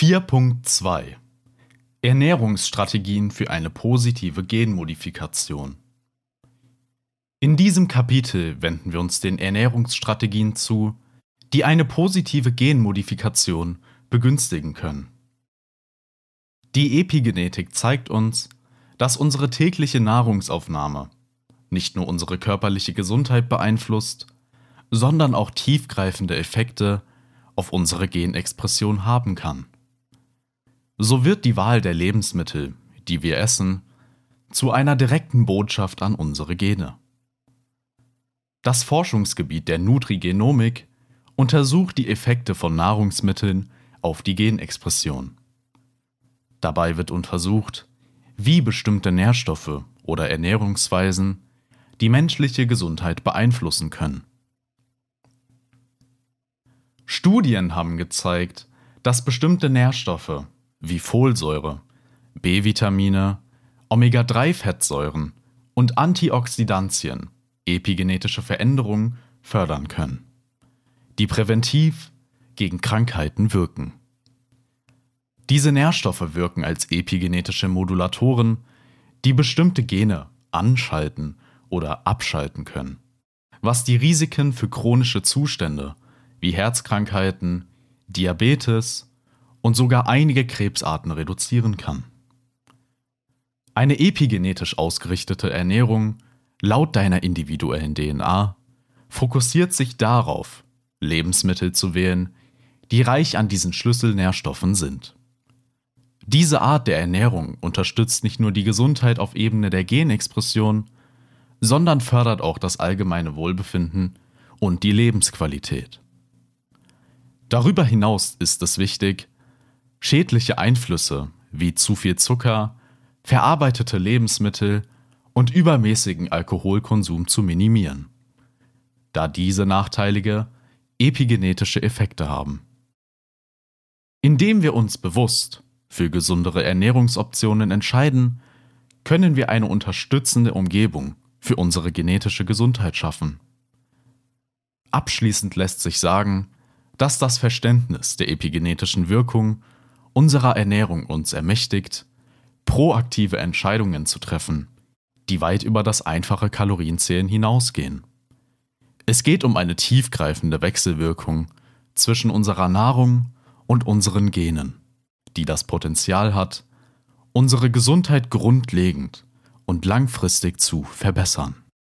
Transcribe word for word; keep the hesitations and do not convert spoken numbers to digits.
vier Punkt zwei Ernährungsstrategien für eine positive Genmodifikation. In diesem Kapitel wenden wir uns den Ernährungsstrategien zu, die eine positive Genmodifikation begünstigen können. Die Epigenetik zeigt uns, dass unsere tägliche Nahrungsaufnahme nicht nur unsere körperliche Gesundheit beeinflusst, sondern auch tiefgreifende Effekte auf unsere Genexpression haben kann. So wird die Wahl der Lebensmittel, die wir essen, zu einer direkten Botschaft an unsere Gene. Das Forschungsgebiet der Nutrigenomik untersucht die Effekte von Nahrungsmitteln auf die Genexpression. Dabei wird untersucht, wie bestimmte Nährstoffe oder Ernährungsweisen die menschliche Gesundheit beeinflussen können. Studien haben gezeigt, dass bestimmte Nährstoffe wie Folsäure, B-Vitamine, Omega drei Fettsäuren und Antioxidantien epigenetische Veränderungen fördern können, die präventiv gegen Krankheiten wirken. Diese Nährstoffe wirken als epigenetische Modulatoren, die bestimmte Gene anschalten oder abschalten können, was die Risiken für chronische Zustände wie Herzkrankheiten, Diabetes und sogar einige Krebsarten reduzieren kann. Eine epigenetisch ausgerichtete Ernährung laut deiner individuellen D N A fokussiert sich darauf, Lebensmittel zu wählen, die reich an diesen Schlüsselnährstoffen sind. Diese Art der Ernährung unterstützt nicht nur die Gesundheit auf Ebene der Genexpression, sondern fördert auch das allgemeine Wohlbefinden und die Lebensqualität. Darüber hinaus ist es wichtig, schädliche Einflüsse wie zu viel Zucker, verarbeitete Lebensmittel und übermäßigen Alkoholkonsum zu minimieren, da diese nachteilige epigenetische Effekte haben. Indem wir uns bewusst für gesundere Ernährungsoptionen entscheiden, können wir eine unterstützende Umgebung für unsere genetische Gesundheit schaffen. Abschließend lässt sich sagen, dass das Verständnis der epigenetischen Wirkung unserer Ernährung uns ermächtigt, proaktive Entscheidungen zu treffen, die weit über das einfache Kalorienzählen hinausgehen. Es geht um eine tiefgreifende Wechselwirkung zwischen unserer Nahrung und unseren Genen, die das Potenzial hat, unsere Gesundheit grundlegend und langfristig zu verbessern.